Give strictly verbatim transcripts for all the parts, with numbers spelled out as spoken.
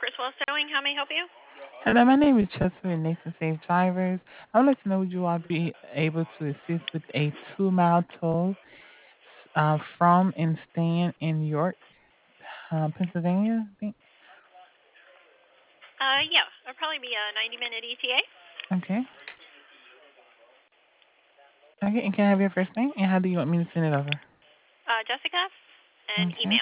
Kurzweil Towing. How may I help you? Hello, my name is Chester with Nation Safe Drivers. I would like to know would you all be able to assist with a two mile tow s- uh, from and staying in York, uh, Pennsylvania? I think. Uh, yeah, it'll probably be a ninety minute E T A. Okay. Okay, and can I have your first name and how do you want me to send it over? Uh, Jessica, and Okay. email.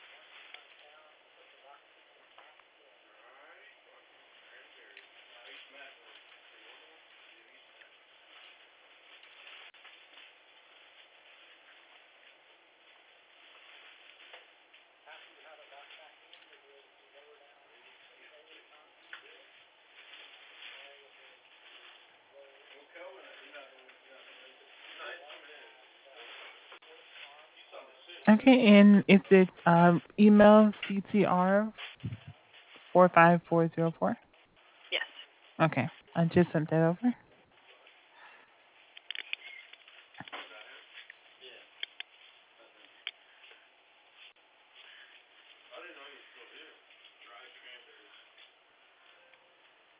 Okay, and is it um, email C T R four five four zero four? Yes. Okay, I just sent that over.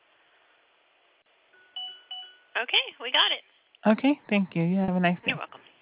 Okay, we got it. Okay, thank you. You have a nice You're day. welcome.